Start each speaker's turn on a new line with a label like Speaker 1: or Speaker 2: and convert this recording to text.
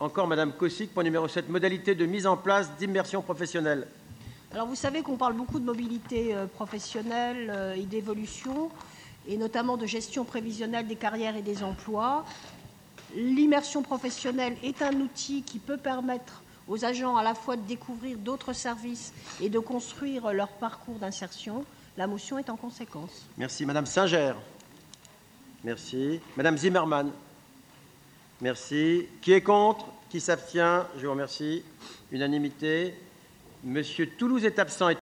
Speaker 1: Encore Madame Kosic, point numéro 7, modalité de mise en place d'immersion professionnelle.
Speaker 2: Alors vous savez qu'on parle beaucoup de mobilité professionnelle et d'évolution, et notamment de gestion prévisionnelle des carrières et des emplois. L'immersion professionnelle est un outil qui peut permettre aux agents à la fois de découvrir d'autres services et de construire leur parcours d'insertion. La motion est en conséquence.
Speaker 1: Merci. Madame Singer. Merci. Madame Zimmermann. Merci. Qui est contre? Qui s'abstient? Je vous remercie. Unanimité. Monsieur Toulouse est absent.